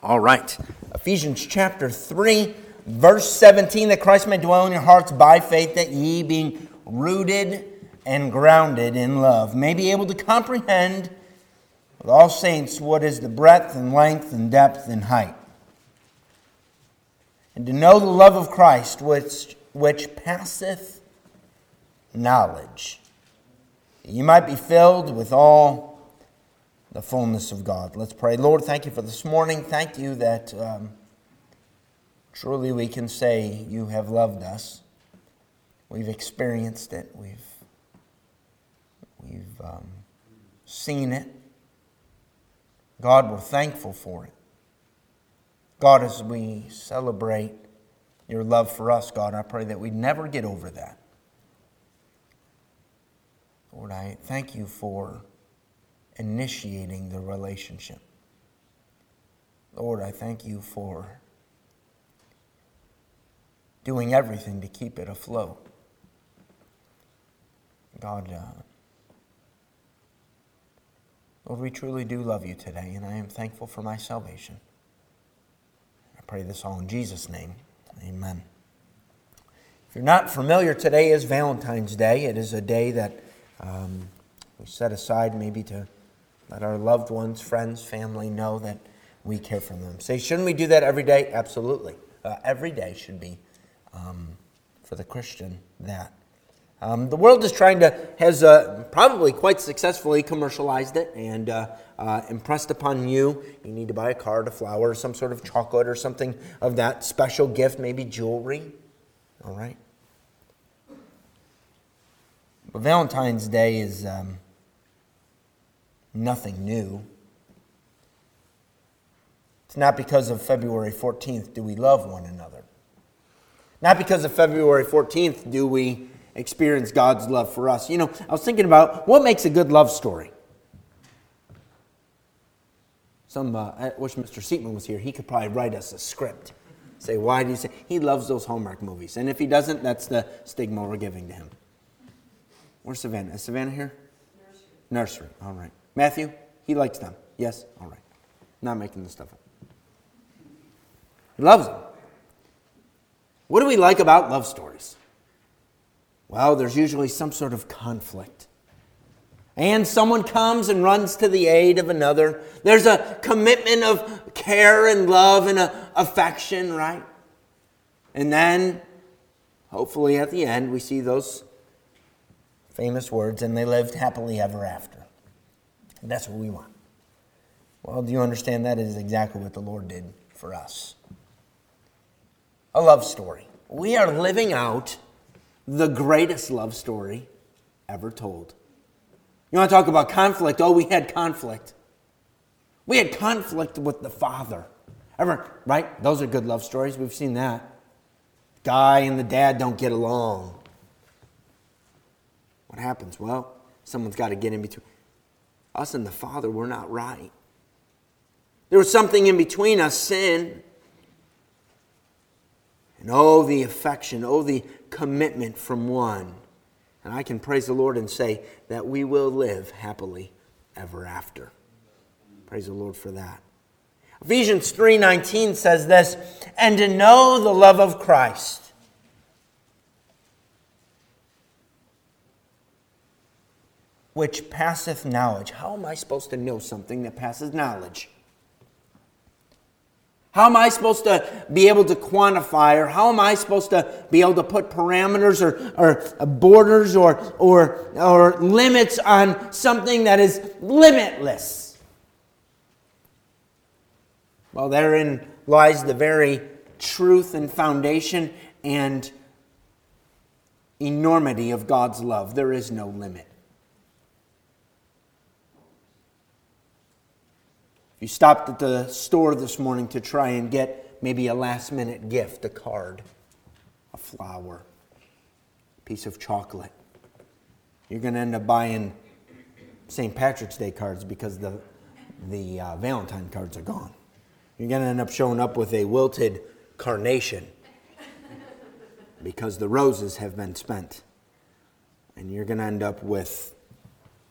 All right. Ephesians chapter 3, verse 17, that Christ may dwell in your hearts by faith, that ye, being rooted and grounded in love, may be able to comprehend with all saints what is the breadth and length and depth and height, and to know the love of Christ, which passeth knowledge, that ye might be filled with all the fullness of God. Let's pray. Lord, thank you for this morning. Thank you that truly we can say you have loved us. We've experienced it. We've seen it. God, we're thankful for it. God, as we celebrate your love for us, God, I pray that we never get over that. Lord, I thank you for initiating the relationship. Lord, I thank you for doing everything to keep it afloat. God, Lord, we truly do love you today, and I am thankful for my salvation. I pray this all in Jesus' name. Amen. If you're not familiar, today is Valentine's Day. It is a day that we set aside maybe to let our loved ones, friends, family know that we care for them. Say, shouldn't we do that every day? Absolutely. Every day should be, for the Christian, that. The world has probably quite successfully commercialized it and impressed upon you. You need to buy a card, a flower, some sort of chocolate or something of that special gift, maybe jewelry. All right. But Valentine's Day is nothing new. It's not because of February 14th do we love one another. Not because of February 14th do we experience God's love for us. You know, I was thinking about what makes a good love story. I wish Mr. Seatman was here. He could probably write us a script. Say, why do you say? He loves those Hallmark movies. And if he doesn't, that's the stigma we're giving to him. Where's Savannah? Is Savannah here? Nursery. All right. Matthew? He likes them. Yes? All right. Not making this stuff up. He loves them. What do we like about love stories? Well, there's usually some sort of conflict. And someone comes and runs to the aid of another. There's a commitment of care and love and affection, right? And then, hopefully at the end, we see those famous words, and they lived happily ever after. And that's what we want. Well, do you understand that is exactly what the Lord did for us? A love story. We are living out the greatest love story ever told. You want to talk about conflict? Oh, we had conflict. We had conflict with the Father. Right? Those are good love stories. We've seen that. Guy and the dad don't get along. What happens? Well, someone's got to get in between. Us and the Father were not right. There was something in between us, sin. And oh, the affection, oh, the commitment from one. And I can praise the Lord and say that we will live happily ever after. Praise the Lord for that. Ephesians 3:19 says this, and to know the love of Christ, which passeth knowledge. How am I supposed to know something that passes knowledge? How am I supposed to be able to quantify, or how am I supposed to be able to put parameters or borders or limits on something that is limitless? Well, therein lies the very truth and foundation and enormity of God's love. There is no limit. You stopped at the store this morning to try and get maybe a last-minute gift, a card, a flower, a piece of chocolate. You're going to end up buying St. Patrick's Day cards because the Valentine cards are gone. You're going to end up showing up with a wilted carnation because the roses have been spent. And you're going to end up with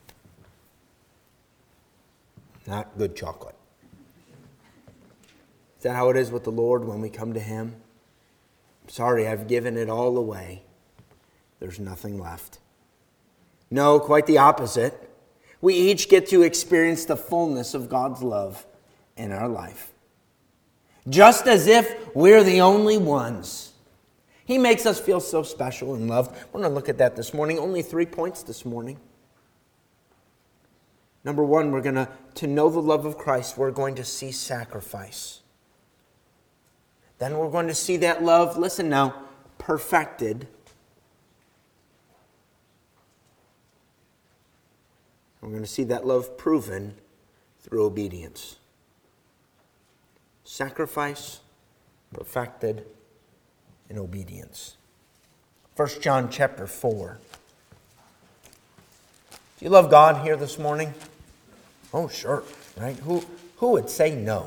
not good chocolate. Is that how it is with the Lord when we come to Him? I'm sorry, I've given it all away. There's nothing left. No, quite the opposite. We each get to experience the fullness of God's love in our life. Just as if we're the only ones. He makes us feel so special and loved. We're going to look at that this morning. Only 3 points this morning. Number one, we're going to know the love of Christ, we're going to see sacrifice. Then we're going to see that love, listen now, perfected. We're going to see that love proven through obedience. Sacrifice, perfected, and obedience. 1 John chapter 4. Do you love God here this morning? Oh, sure, right? Who would say no?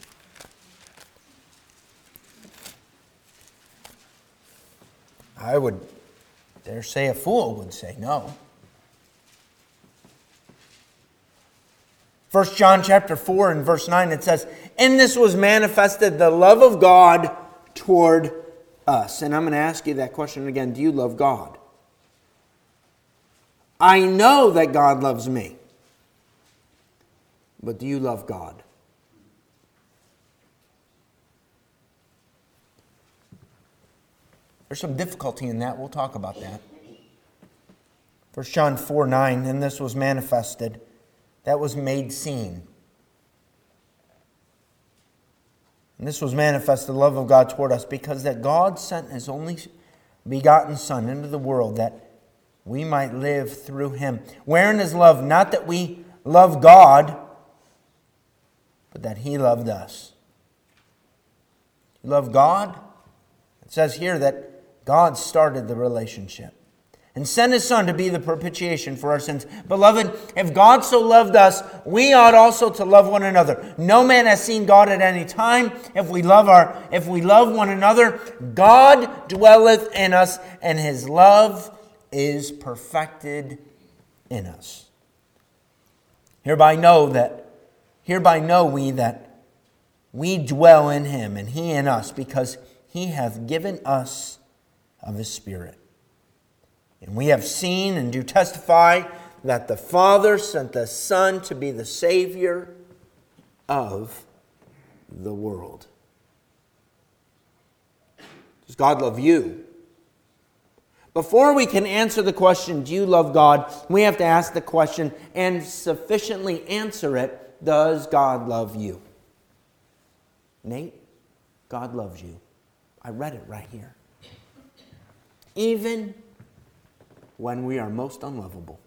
I would dare say a fool would say no. 1 John chapter 4 and verse 9, it says, "In this was manifested the love of God toward us." And I'm going to ask you that question again. Do you love God? I know that God loves me. But do you love God? There's some difficulty in that. We'll talk about that. 1 John 4:9, "And this was manifested, that was made seen." And this was manifest, the love of God toward us, because that God sent His only begotten Son into the world that we might live through Him. Wherein is love? Not that we love God, but that He loved us. You love God? It says here that God started the relationship and sent His Son to be the propitiation for our sins. Beloved, if God so loved us, we ought also to love one another. No man has seen God at any time. If we love one another, God dwelleth in us, and His love is perfected in us. Hereby know we that we dwell in Him, and He in us, because He hath given us of His Spirit. And we have seen and do testify that the Father sent the Son to be the Savior of the world. Does God love you? Before we can answer the question, do you love God? We have to ask the question and sufficiently answer it, does God love you? Nate, God loves you. I read it right here. Even when we are most unlovable.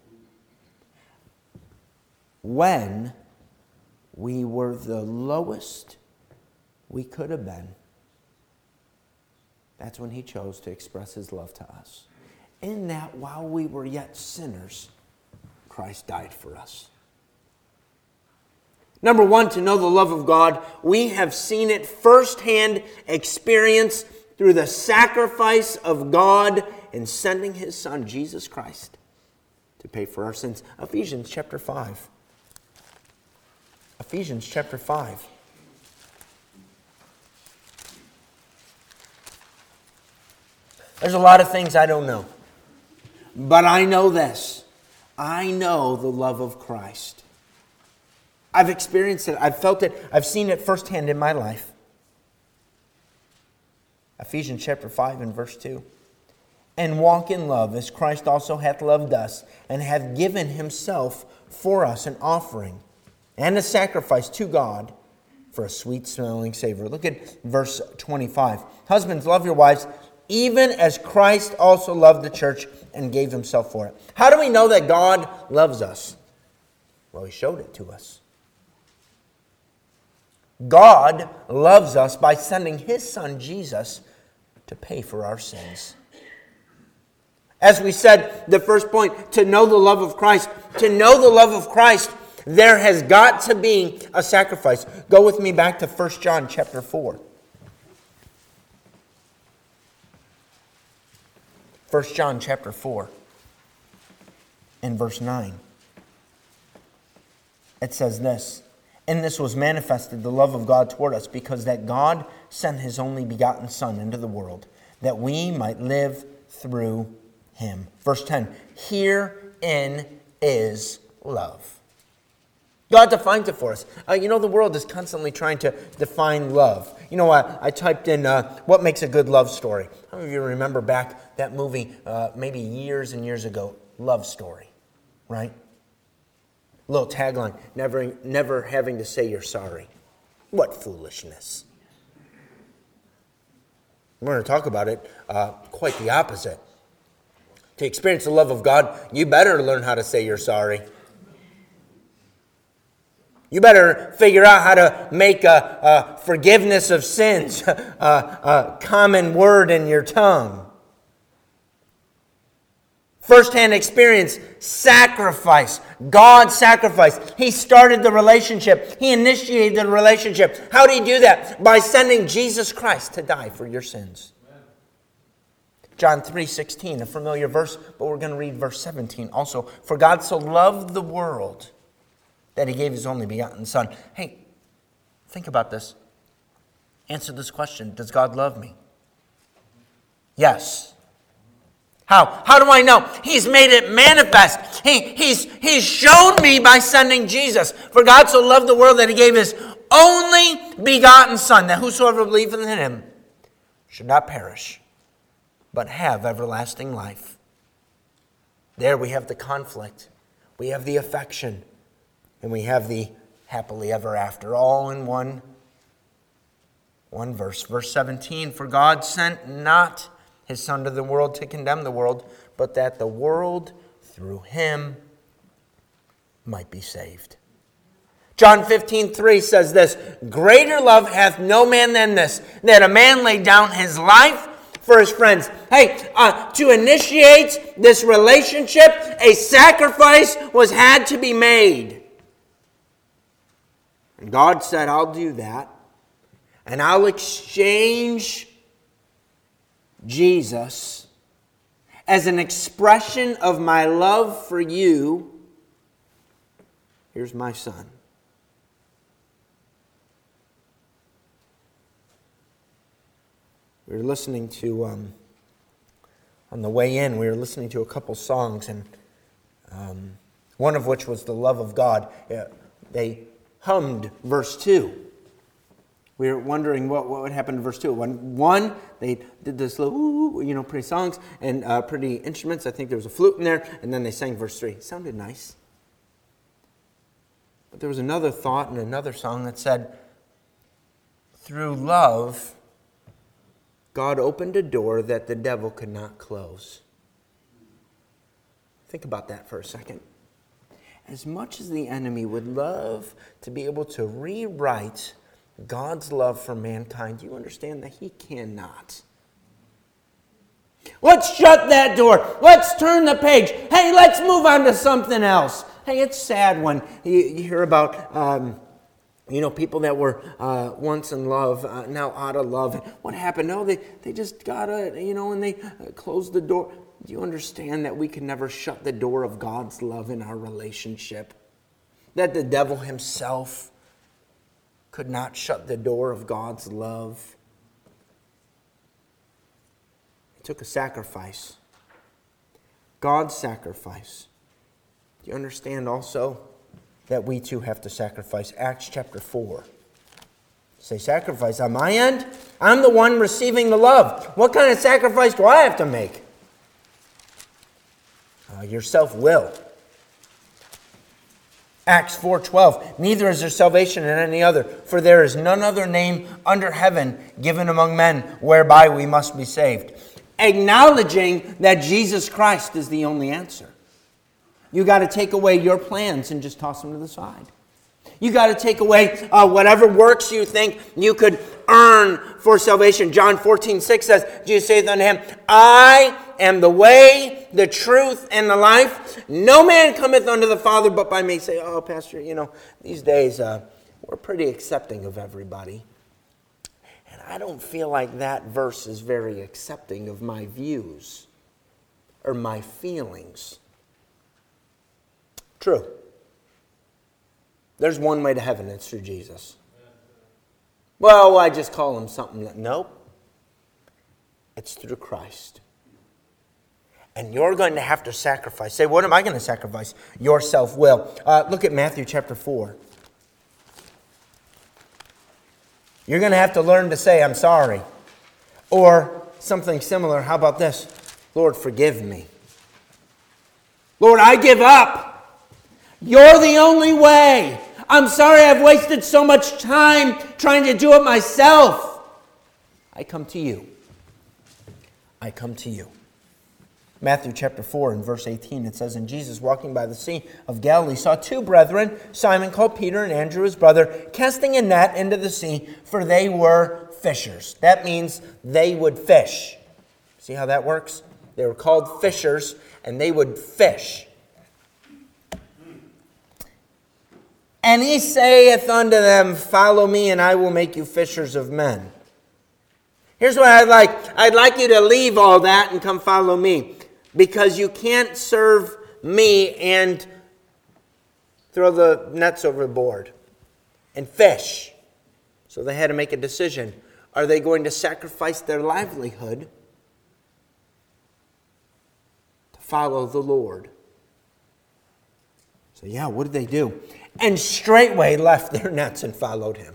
When we were the lowest we could have been, that's when He chose to express His love to us. In that, while we were yet sinners, Christ died for us. Number one, to know the love of God, we have seen it firsthand experience through the sacrifice of God in sending His Son, Jesus Christ, to pay for our sins. Ephesians chapter 5. Ephesians chapter 5. There's a lot of things I don't know. But I know this. I know the love of Christ. I've experienced it. I've felt it. I've seen it firsthand in my life. Ephesians chapter 5 and verse 2. "And walk in love, as Christ also hath loved us, and hath given Himself for us an offering and a sacrifice to God for a sweet-smelling savor." Look at verse 25. "Husbands, love your wives, even as Christ also loved the church and gave Himself for it." How do we know that God loves us? Well, He showed it to us. God loves us by sending His Son, Jesus, to pay for our sins. As we said, the first point, to know the love of Christ. To know the love of Christ, there has got to be a sacrifice. Go with me back to 1 John chapter 4. 1 John chapter 4 and verse 9. It says this, In this was manifested the love of God toward us, because that God sent his only begotten Son into the world, that we might live through him. Verse 10, herein is love. God defines it for us. The world is constantly trying to define love. I typed in, what makes a good love story? How many of you remember back that movie, maybe years and years ago, Love Story, right? Little tagline, never having to say you're sorry. What foolishness. We're going to talk about it, quite the opposite. To experience the love of God, you better learn how to say you're sorry. You better figure out how to make forgiveness of sins a common word in your tongue. First-hand experience, sacrifice. God sacrificed. He started the relationship. He initiated the relationship. How did he do that? By sending Jesus Christ to die for your sins. John 3:16, a familiar verse, but we're going to read verse 17 also. For God so loved the world that he gave his only begotten Son. Hey, think about this. Answer this question. Does God love me? Yes. How? How do I know? He's made it manifest. He's shown me by sending Jesus. For God so loved the world that he gave his only begotten Son, that whosoever believeth in him should not perish, but have everlasting life. There we have the conflict. We have the affection. And we have the happily ever after, all in one verse. Verse 17, for God sent not his Son to the world to condemn the world, but that the world through him might be saved. John 15:3 says this, greater love hath no man than this, that a man lay down his life for his friends. Hey, to initiate this relationship, a sacrifice had to be made. And God said, I'll do that, and I'll exchange Jesus as an expression of my love for you. Here's my Son. We were listening to, on the way in, we were listening to a couple songs, and one of which was The Love of God. They hummed verse 2. We were wondering what would happen to verse 2. One, they did this little, pretty songs and pretty instruments. I think there was a flute in there, and then they sang verse 3. It sounded nice. But there was another thought in another song that said, through love, God opened a door that the devil could not close. Think about that for a second. As much as the enemy would love to be able to rewrite God's love for mankind, do you understand that he cannot? Let's shut that door. Let's turn the page. Hey, let's move on to something else. Hey, it's sad when you hear about people that were once in love, now out of love. What happened? No, they just got and they closed the door. Do you understand that we can never shut the door of God's love in our relationship? That the devil himself could not shut the door of God's love. It took a sacrifice. God's sacrifice. Do you understand also that we too have to sacrifice? Acts chapter 4. Say, sacrifice on my end? I'm the one receiving the love. What kind of sacrifice do I have to make? Your self-will. Acts 4:12. Neither is there salvation in any other, for there is none other name under heaven given among men whereby we must be saved. Acknowledging that Jesus Christ is the only answer. You got to take away your plans and just toss them to the side. You got to take away whatever works you think you could earn for salvation. John 14:6 says, Jesus saith unto him, I am the way, the truth, and the life. No man cometh unto the Father but by me. Say, oh, Pastor, these days we're pretty accepting of everybody. And I don't feel like that verse is very accepting of my views or my feelings. True. There's one way to heaven. It's through Jesus. Well, I just call him something. Nope. It's through Christ. And you're going to have to sacrifice. Say, what am I going to sacrifice? Your self-will. Look at Matthew chapter 4. You're going to have to learn to say, I'm sorry. Or something similar. How about this? Lord, forgive me. Lord, I give up. You're the only way. I'm sorry I've wasted so much time trying to do it myself. I come to you. I come to you. Matthew chapter 4 and verse 18, it says, And Jesus, walking by the sea of Galilee, saw two brethren, Simon called Peter and Andrew his brother, casting a net into the sea, for they were fishers. That means they would fish. See how that works? They were called fishers, and they would fish. And he saith unto them, Follow me, and I will make you fishers of men. Here's what I'd like. I'd like you to leave all that and come follow me. Because you can't serve me and throw the nets overboard and fish. So they had to make a decision. Are they going to sacrifice their livelihood to follow the Lord? So yeah, what did they do? And straightway left their nets and followed him.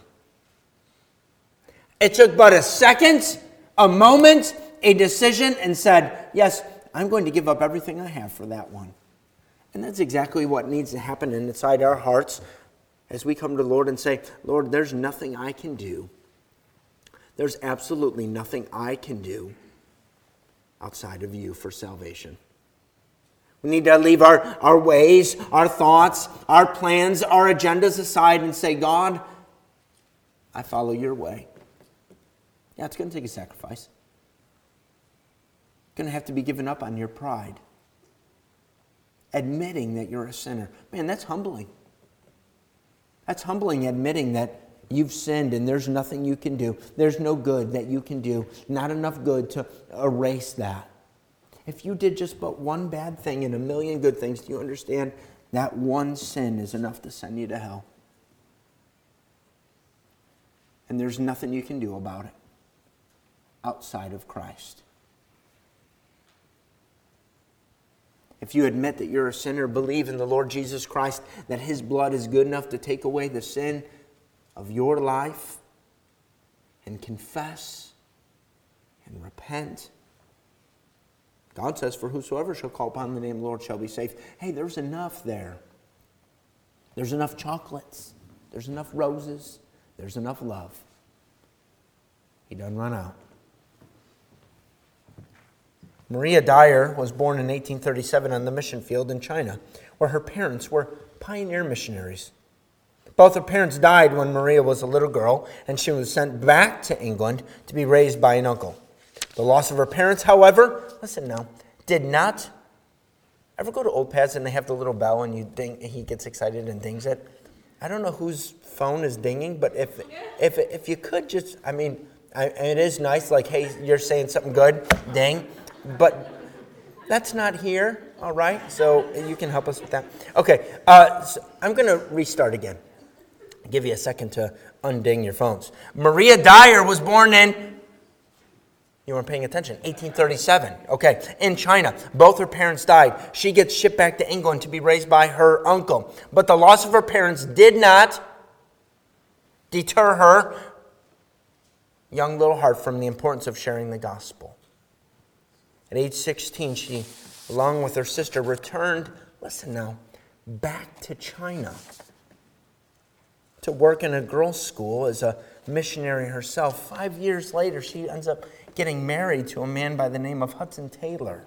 It took but a second, a moment, a decision, and said, yes, I'm going to give up everything I have for that one. And that's exactly what needs to happen inside our hearts as we come to the Lord and say, Lord, there's nothing I can do. There's absolutely nothing I can do outside of you for salvation. We need to leave our ways, our thoughts, our plans, our agendas aside and say, God, I follow your way. Yeah, it's going to take a sacrifice. It's going to have to be given up on your pride. Admitting that you're a sinner. Man, that's humbling. That's humbling, admitting that you've sinned and there's nothing you can do. There's no good that you can do. Not enough good to erase that. If you did just but one bad thing and a million good things, do you understand that one sin is enough to send you to hell? And there's nothing you can do about it outside of Christ. If you admit that you're a sinner, believe in the Lord Jesus Christ, that His blood is good enough to take away the sin of your life, and confess and repent. God says, for whosoever shall call upon the name of the Lord shall be saved. Hey, there's enough there. There's enough chocolates. There's enough roses. There's enough love. He doesn't run out. Maria Dyer was born in 1837 on the mission field in China, where her parents were pioneer missionaries. Both her parents died when Maria was a little girl, and she was sent back to England to be raised by an uncle. The loss of her parents, however, listen now, did not... Ever go to Old Pads and they have the little bell and you ding, he gets excited and dings it? I don't know whose phone is dinging, but if you could just, it is nice, like, hey, you're saying something good, ding. But that's not here, all right? So you can help us with that. Okay, so I'm going to restart again. I'll give you a second to unding your phones. Maria Dyer was born in... You weren't paying attention. 1837. Okay, in China. Both her parents died. She gets shipped back to England to be raised by her uncle. But the loss of her parents did not deter her young little heart from the importance of sharing the gospel. At age 16, she, along with her sister, returned, listen now, back to China to work in a girls' school as a missionary herself. 5 years later, she ends up getting married to a man by the name of Hudson Taylor.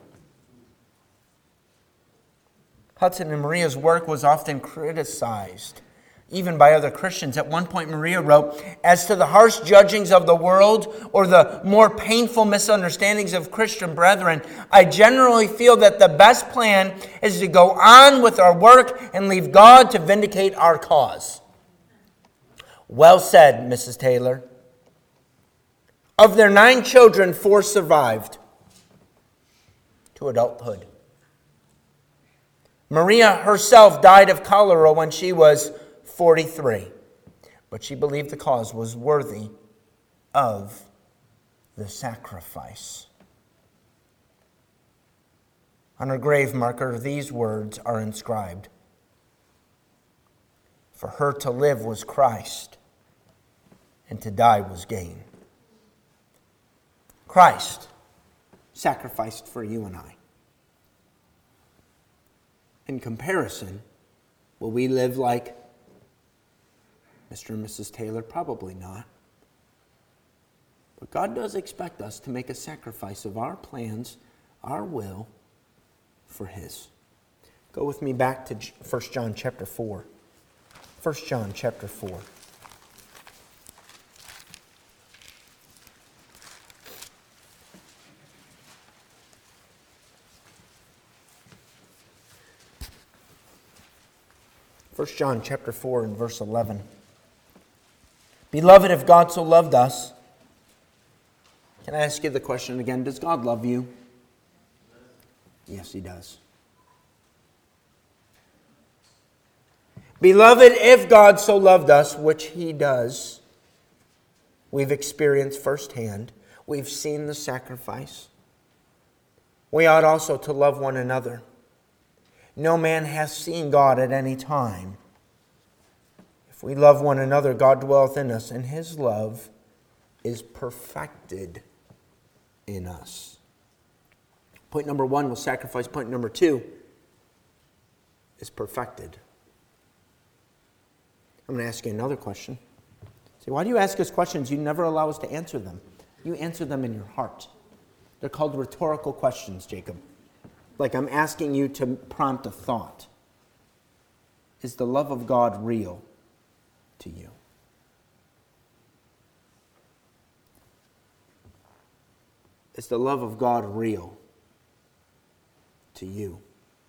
Hudson and Maria's work was often criticized, even by other Christians. At one point, Maria wrote, as to the harsh judgings of the world or the more painful misunderstandings of Christian brethren, I generally feel that the best plan is to go on with our work and leave God to vindicate our cause. Well said, Mrs. Taylor. Of their 9 children, 4 survived to adulthood. Maria herself died of cholera when she was 43. But she believed the cause was worthy of the sacrifice. On her grave marker, these words are inscribed: For her to live was Christ, and to die was gain. Christ sacrificed for you and I. In comparison, will we live like Mr. and Mrs. Taylor? Probably not. But God does expect us to make a sacrifice of our plans, our will, for His. Go with me back to 1 John chapter 4. 1 John chapter 4. First John chapter 4 and verse 11. Beloved, if God so loved us, can I ask you the question again? Does God love you? Yes, He does. Beloved, if God so loved us, which He does, we've experienced firsthand, we've seen the sacrifice, we ought also to love one another. No man hath seen God at any time. If we love one another, God dwelleth in us, and His love is perfected in us. Point number 1 was sacrifice. Point number 2 is perfected. I'm going to ask you another question. See, why do you ask us questions? You never allow us to answer them. You answer them in your heart. They're called rhetorical questions, Jacob. Like I'm asking you to prompt a thought. Is the love of God real to you? Is the love of God real to you?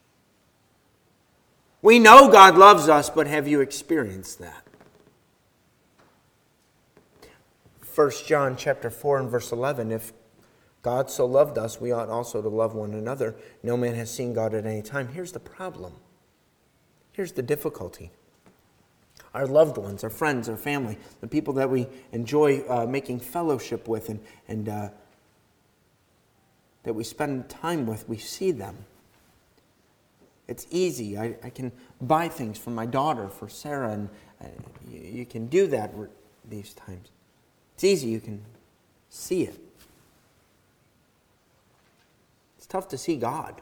We know God loves us, but have you experienced that? 1 John chapter 4 and verse 11, if God so loved us, we ought also to love one another. No man has seen God at any time. Here's the problem. Here's the difficulty. Our loved ones, our friends, our family, the people that we enjoy making fellowship with and that we spend time with, we see them. It's easy. I can buy things for my daughter, for Sarah, and you can do that these times. It's easy. You can see it. It's tough to see God.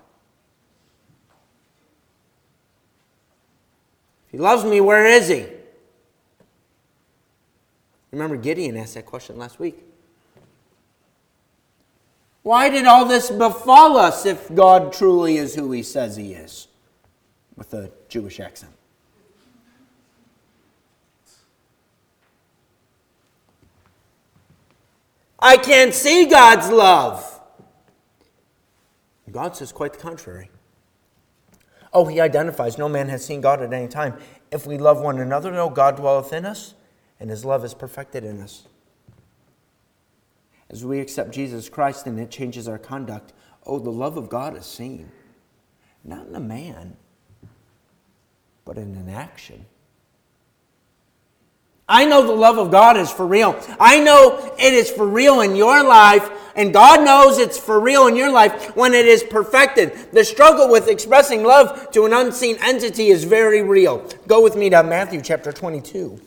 If He loves me, where is He? Remember Gideon asked that question last week. Why did all this befall us if God truly is who He says He is? With a Jewish accent. I can't see God's love. God says quite the contrary. Oh, He identifies, no man has seen God at any time. If we love one another, no, God dwelleth in us, and His love is perfected in us. As we accept Jesus Christ and it changes our conduct, oh, the love of God is seen. Not in a man, but in an action. I know the love of God is for real. I know it is for real in your life, and God knows it's for real in your life when it is perfected. The struggle with expressing love to an unseen entity is very real. Go with me to Matthew chapter 22.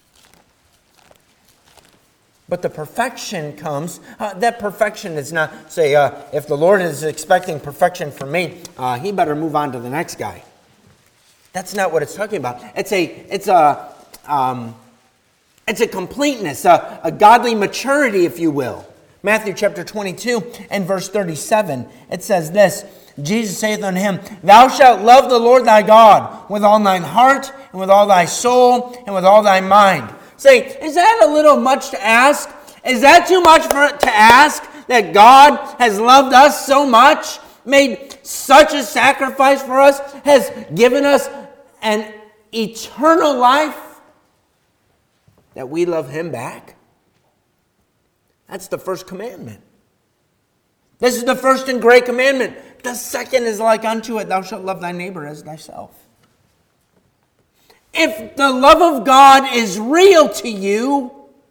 But the perfection comes, that perfection is not, say, if the Lord is expecting perfection from me, He better move on to the next guy. That's not what it's talking about. It's a completeness, a godly maturity, if you will. Matthew chapter 22 and verse 37, it says this, Jesus saith unto him, Thou shalt love the Lord thy God with all thine heart, and with all thy soul, and with all thy mind. Say, is that a little much to ask? Is that too much to ask that God has loved us so much, made such a sacrifice for us, has given us an eternal life, that we love Him back? That's the first commandment. This is the first and great commandment. The second is like unto it, thou shalt love thy neighbor as thyself. If the love of God is real to you,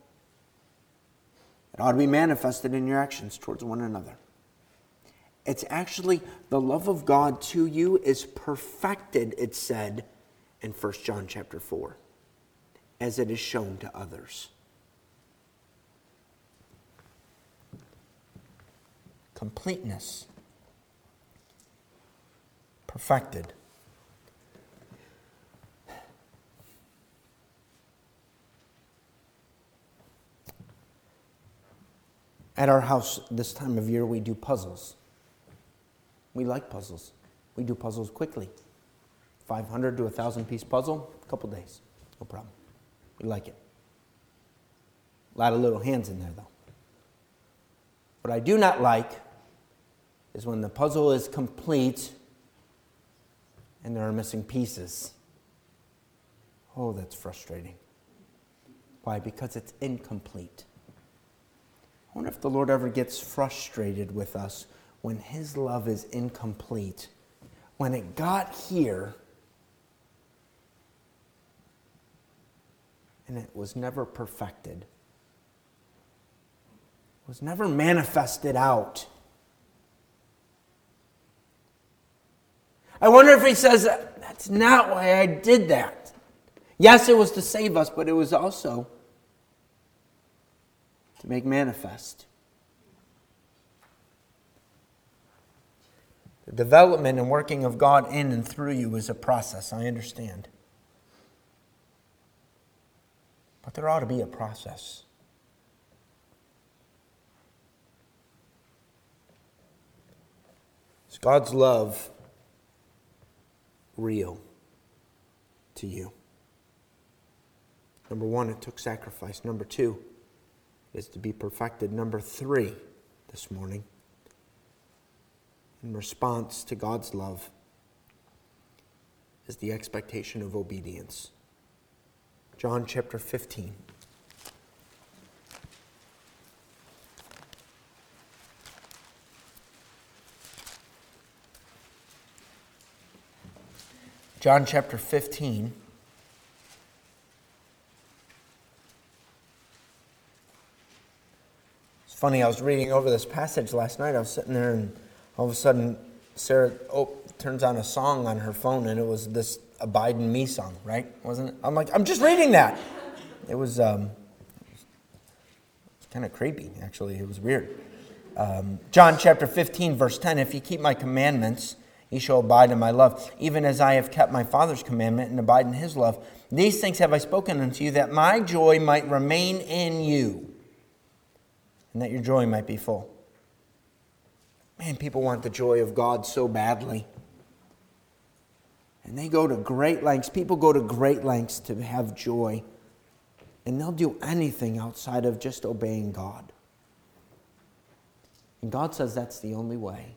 it ought to be manifested in your actions towards one another. It's actually the love of God to you is perfected, it said in 1 John chapter 4, as it is shown to others. Completeness. Perfected. At our house this time of year, we do puzzles. We like puzzles. We do puzzles quickly. 500 to 1,000 piece puzzle, a couple days. No problem. We like it. A lot of little hands in there, though. What I do not like is when the puzzle is complete and there are missing pieces. Oh, that's frustrating. Why? Because it's incomplete. I wonder if the Lord ever gets frustrated with us when His love is incomplete. When it got here and it was never perfected. It was never manifested out. I wonder if He says, that's not why I did that. Yes, it was to save us, but it was also to make manifest. The development and working of God in and through you is a process, I understand. But there ought to be a process. Is God's love real to you? Number one, it took sacrifice. Number two, it is to be perfected. Number three, this morning, in response to God's love, is the expectation of obedience. John chapter 15. John chapter 15. It's funny, I was reading over this passage last night. I was sitting there and all of a sudden Sarah turns on a song on her phone and it was this Abide in Me song, right? Wasn't it? I'm like, I'm just reading that. It was kind of creepy, actually. It was weird. John chapter 15, verse 10, if you keep my commandments, you shall abide in my love, even as I have kept my Father's commandment and abide in His love. These things have I spoken unto you, that my joy might remain in you, and that your joy might be full. Man, people want the joy of God so badly. And they go to great lengths. People go to great lengths to have joy. And they'll do anything outside of just obeying God. And God says that's the only way.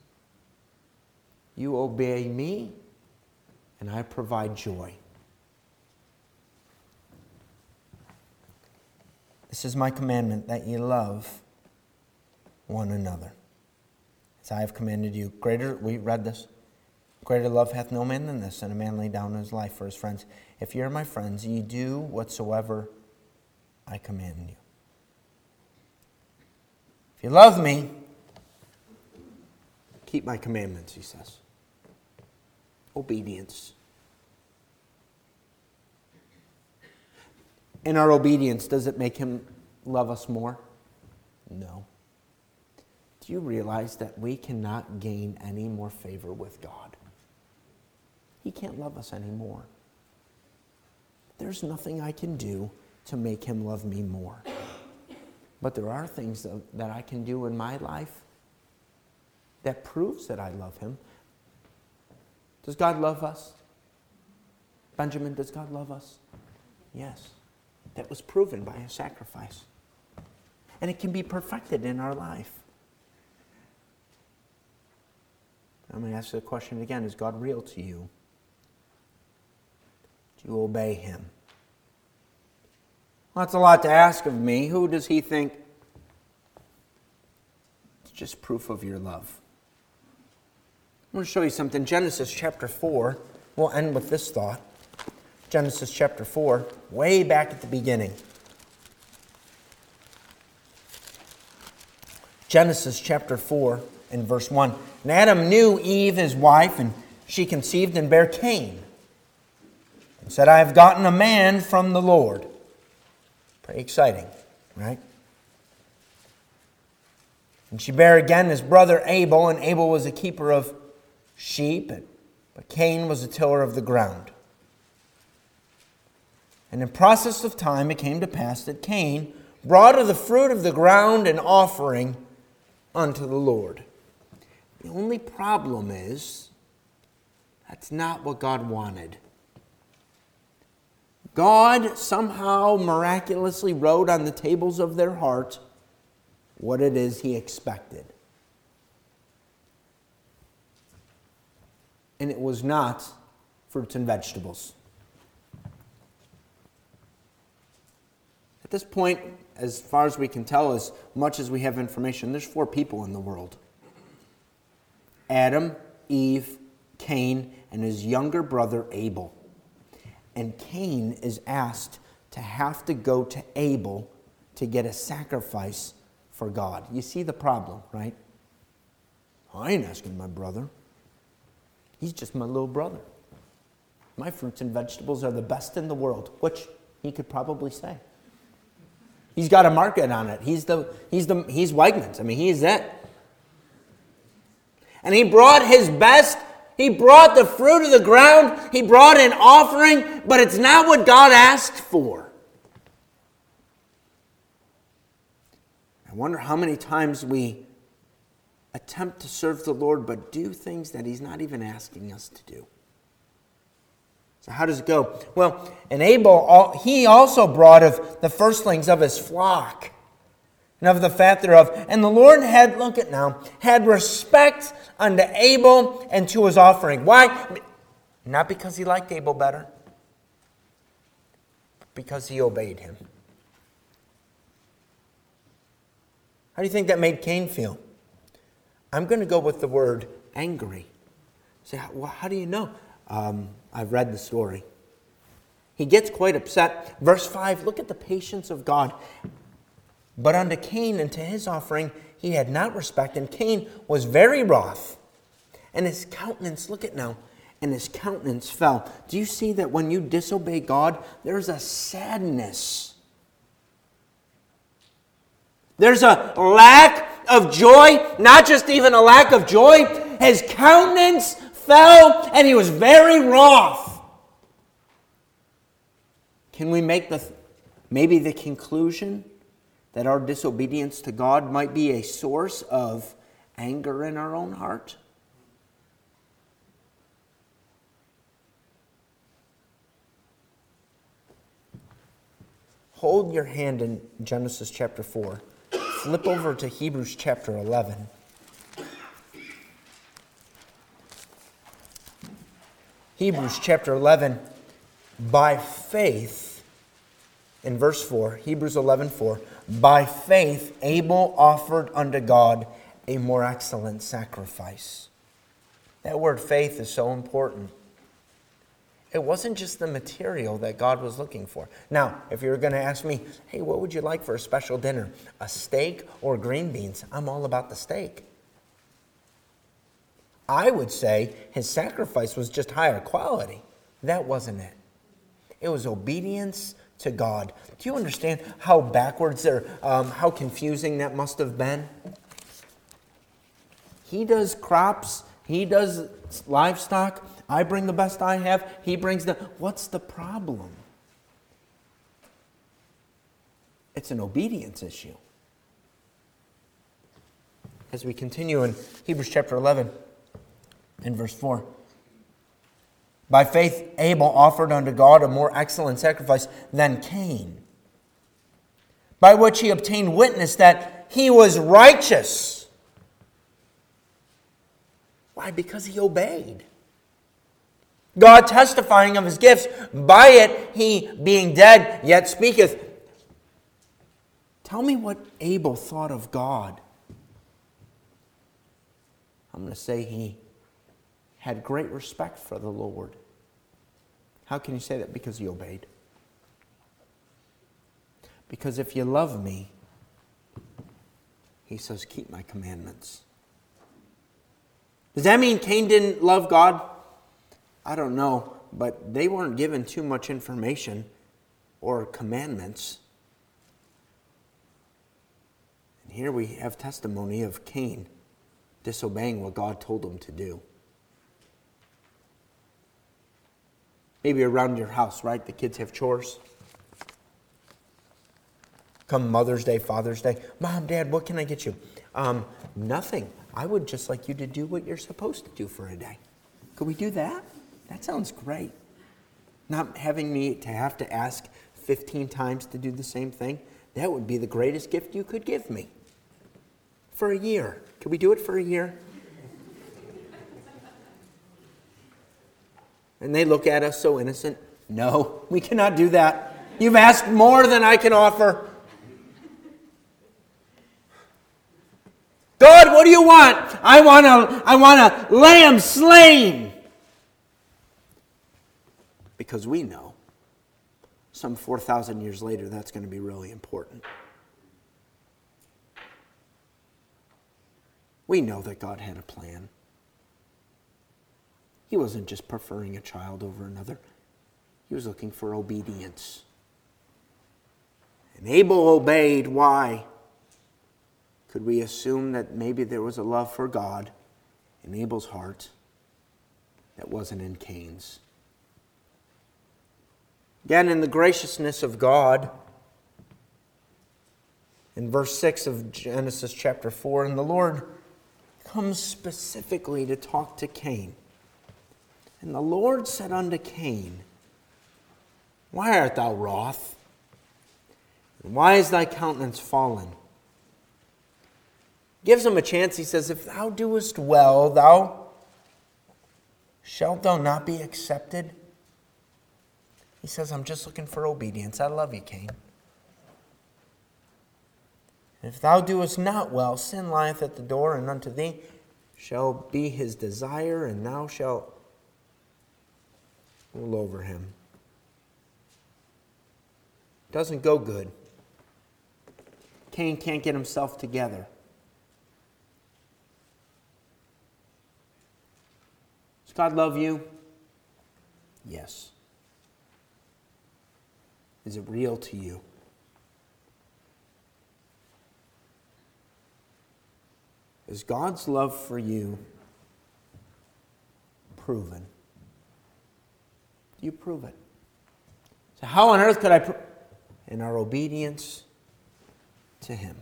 You obey me, and I provide joy. This is my commandment, that ye love one another. As I have commanded you. We read this. Greater love hath no man than this, and a man lay down his life for his friends. If ye are my friends, ye do whatsoever I command you. If you love me, keep my commandments, he says. Obedience. In our obedience, does it make Him love us more? No. Do you realize that we cannot gain any more favor with God? He can't love us anymore. There's nothing I can do to make Him love me more. But there are things that I can do in my life that proves that I love Him. Does God love us? Benjamin, does God love us? Yes. That was proven by a sacrifice. And it can be perfected in our life. I'm going to ask the question again. Is God real to you? Do you obey Him? Well, that's a lot to ask of me. Who does He think? It's just proof of your love. I'm going to show you something. Genesis chapter 4. We'll end with this thought. Genesis chapter 4, way back at the beginning. Genesis chapter 4 and verse 1. And Adam knew Eve, his wife, and she conceived and bare Cain. And said, I have gotten a man from the Lord. Pretty exciting, right? And she bare again his brother Abel, and Abel was a keeper of sheep, but Cain was a tiller of the ground. And in process of time it came to pass that Cain brought of the fruit of the ground an offering unto the Lord. The only problem is, that's not what God wanted. God somehow miraculously wrote on the tables of their heart what it is He expected. And it was not fruits and vegetables. At this point, as far as we can tell, as much as we have information, there's 4 people in the world. Adam, Eve, Cain, and his younger brother Abel. And Cain is asked to have to go to Abel to get a sacrifice for God. You see the problem, right? I ain't asking my brother. He's just my little brother. My fruits and vegetables are the best in the world, which he could probably say. He's got a market on it. He's Wegmans. I mean, he is it. And he brought his best. He brought the fruit of the ground. He brought an offering, but it's not what God asked for. I wonder how many times we attempt to serve the Lord, but do things that He's not even asking us to do. So how does it go? Well, and Abel, he also brought of the firstlings of his flock, and of the fat thereof. And the Lord had, look at now, had respect unto Abel and to his offering. Why? Not because he liked Abel better, but because he obeyed him. How do you think that made Cain feel? I'm going to go with the word angry. Say, well, how do you know? I've read the story. He gets quite upset. Verse 5, look at the patience of God. But unto Cain and to his offering he had not respect, and Cain was very wroth. And his countenance, look at now, and his countenance fell. Do you see that when you disobey God, there's a sadness? There's a lack of joy, not just even a lack of joy. His countenance fell, and he was very wroth. Can we make maybe the conclusion that our disobedience to God might be a source of anger in our own heart? Hold your hand in Genesis chapter 4. Flip over to Hebrews chapter 11. Hebrews chapter 11, by faith, in verse 4, Hebrews 11:4, by faith Abel offered unto God a more excellent sacrifice. That word faith is so important. It wasn't just the material that God was looking for. Now, if you were going to ask me, hey, what would you like for a special dinner? A steak or green beans? I'm all about the steak. I would say his sacrifice was just higher quality. That wasn't it. It was obedience to God. Do you understand how backwards or how confusing that must have been? He does crops. He does livestock. I bring the best I have. He brings the... What's the problem? It's an obedience issue. As we continue in Hebrews chapter 11, in verse 4. By faith Abel offered unto God a more excellent sacrifice than Cain, by which he obtained witness that he was righteous. Why? Because he obeyed. God testifying of his gifts, by it he being dead yet speaketh. Tell me what Abel thought of God. I'm going to say he had great respect for the Lord. How can you say that? Because he obeyed. Because if you love me, he says, keep my commandments. Does that mean Cain didn't love God? I don't know, but they weren't given too much information or commandments. And here we have testimony of Cain disobeying what God told him to do. Maybe around your house, right? The kids have chores. Come Mother's Day, Father's Day. Mom, Dad, what can I get you? Nothing. I would just like you to do what you're supposed to do for a day. Could we do that? That sounds great. Not having me to have to ask 15 times to do the same thing. That would be the greatest gift you could give me. For a year. Could we do it for a year? And they look at us so innocent. No, we cannot do that. You've asked more than I can offer. God, what do you want? I want a lamb slain. Because we know, some 4,000 years later, that's going to be really important. We know that God had a plan. He wasn't just preferring a child over another. He was looking for obedience. And Abel obeyed. Why? Could we assume that maybe there was a love for God in Abel's heart that wasn't in Cain's? Again, in the graciousness of God, in verse 6 of Genesis chapter 4, and the Lord comes specifically to talk to Cain. And the Lord said unto Cain, why art thou wroth? And why is thy countenance fallen? Gives him a chance. He says, if thou doest well, shalt thou not be accepted? He says, I'm just looking for obedience. I love you, Cain. If thou doest not well, sin lieth at the door, and unto thee shall be his desire, and thou shalt rule over him. Doesn't go good. Cain can't get himself together. Does God love you? Yes. Is it real to you? Is God's love for you proven? Do you prove it? So how on earth could I prove? In our obedience to Him.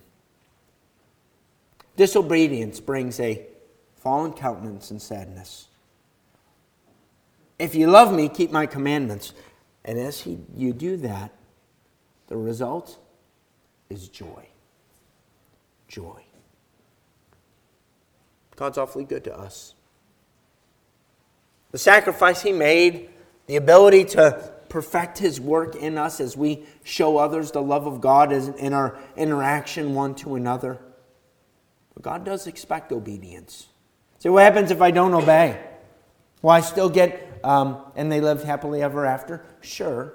Disobedience brings a fallen countenance and sadness. If you love me, keep my commandments. And as you do that, the result is joy. Joy. God's awfully good to us. The sacrifice He made, the ability to perfect His work in us as we show others the love of God in our interaction one to another. But God does expect obedience. So what happens if I don't obey? Will I still get, and they lived happily ever after? Sure.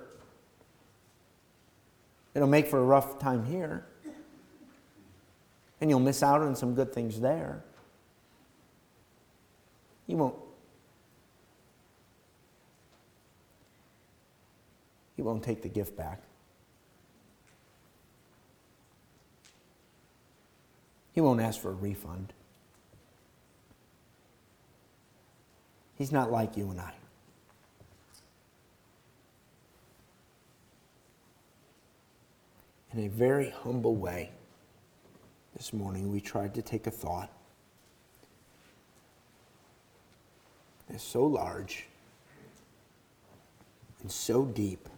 It'll make for a rough time here. And you'll miss out on some good things there. You won't take the gift back. He won't ask for a refund. He's not like you and I. In a very humble way, this morning we tried to take a thought that's so large and so deep,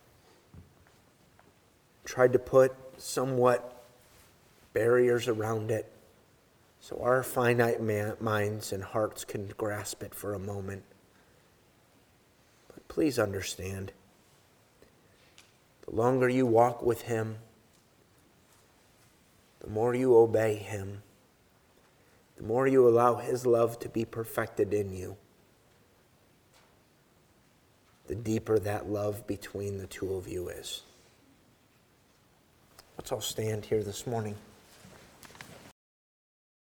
tried to put somewhat barriers around it so our finite minds and hearts can grasp it for a moment. But please understand, the longer you walk with Him, the more you obey Him, the more you allow His love to be perfected in you, the deeper that love between the two of you is. Let's all stand here this morning.